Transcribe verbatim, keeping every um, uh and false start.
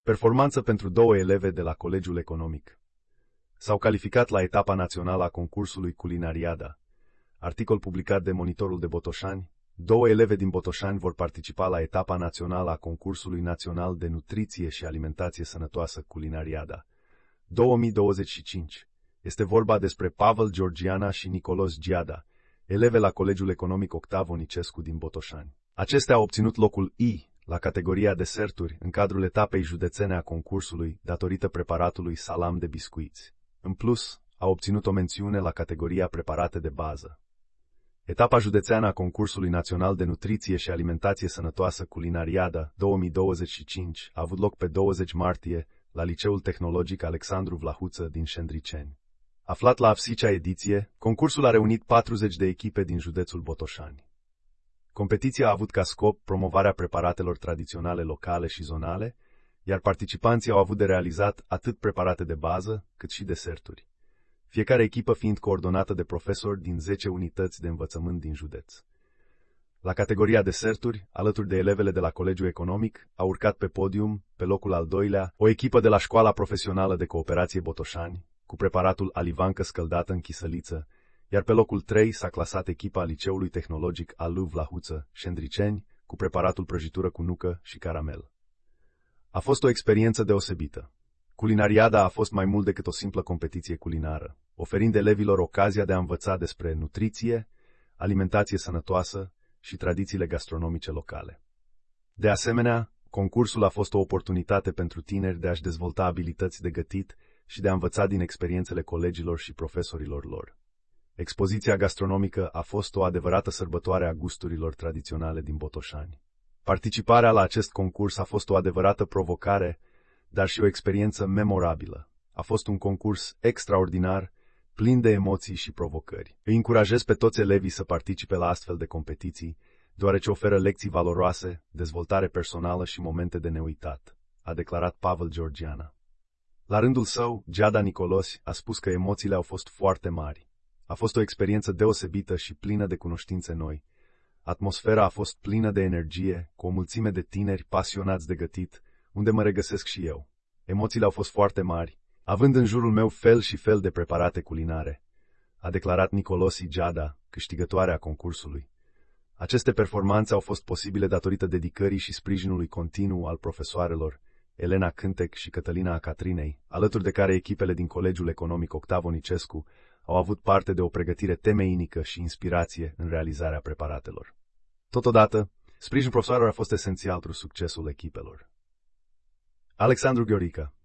Performanță pentru două eleve de la Colegiul Economic. S-au calificat la etapa națională a concursului Culinariada. Articol publicat de Monitorul de Botoșani. Două eleve din Botoșani vor participa la etapa națională a concursului național de nutriție și alimentație sănătoasă Culinariada două mii douăzeci și cinci. Este vorba despre Pavel Georgiana și Nicolos Giada, eleve la Colegiul Economic Octav Onicescu din Botoșani. Acestea au obținut locul I la categoria deserturi în cadrul etapei județene a concursului datorită preparatului salam de biscuiți. În plus, au obținut o mențiune la categoria preparate de bază. Etapa județeană a concursului național de nutriție și alimentație sănătoasă Culinariada două mii douăzeci și cinci a avut loc pe douăzeci martie la Liceul Tehnologic Alexandru Vlahuță din Șendriceni. Aflat la a șasea ediție, concursul a reunit patruzeci de echipe din județul Botoșani. Competiția a avut ca scop promovarea preparatelor tradiționale locale și zonale, iar participanții au avut de realizat atât preparate de bază, cât și deserturi, fiecare echipă fiind coordonată de profesori din zece unități de învățământ din județ. La categoria deserturi, alături de elevele de la Colegiul Economic, a urcat pe podium, pe locul al doilea, o echipă de la Școala Profesională de Cooperație Botoșani, cu preparatul alivancă scăldată în chisăliță, iar pe locul trei s-a clasat echipa Liceului Tehnologic Alu Vlahuță, Șendriceni, cu preparatul prăjitură cu nucă și caramel. A fost o experiență deosebită. Culinariada a fost mai mult decât o simplă competiție culinară, oferind elevilor ocazia de a învăța despre nutriție, alimentație sănătoasă și tradițiile gastronomice locale. De asemenea, concursul a fost o oportunitate pentru tineri de a-și dezvolta abilități de gătit și de a învăța din experiențele colegilor și profesorilor lor. Expoziția gastronomică a fost o adevărată sărbătoare a gusturilor tradiționale din Botoșani. Participarea la acest concurs a fost o adevărată provocare, dar și o experiență memorabilă. A fost un concurs extraordinar, plin de emoții și provocări. Îi încurajez pe toți elevii să participe la astfel de competiții, deoarece oferă lecții valoroase, dezvoltare personală și momente de neuitat, a declarat Pavel Georgiana. La rândul său, Giada Nicolos a spus că emoțiile au fost foarte mari. A fost o experiență deosebită și plină de cunoștințe noi. Atmosfera a fost plină de energie, cu o mulțime de tineri pasionați de gătit, unde mă regăsesc și eu. Emoțiile au fost foarte mari, având în jurul meu fel și fel de preparate culinare, a declarat Nicolosi Giada, câștigătoarea concursului. Aceste performanțe au fost posibile datorită dedicării și sprijinului continuu al profesoarelor Elena Cântec și Cătălina Catrinei, alături de care echipele din Colegiul Economic Octav Onicescu au avut parte de o pregătire temeinică și inspirație în realizarea preparatelor. Totodată, sprijinul profesorilor a fost esențial pentru succesul echipelor. Alexandru Gheorica.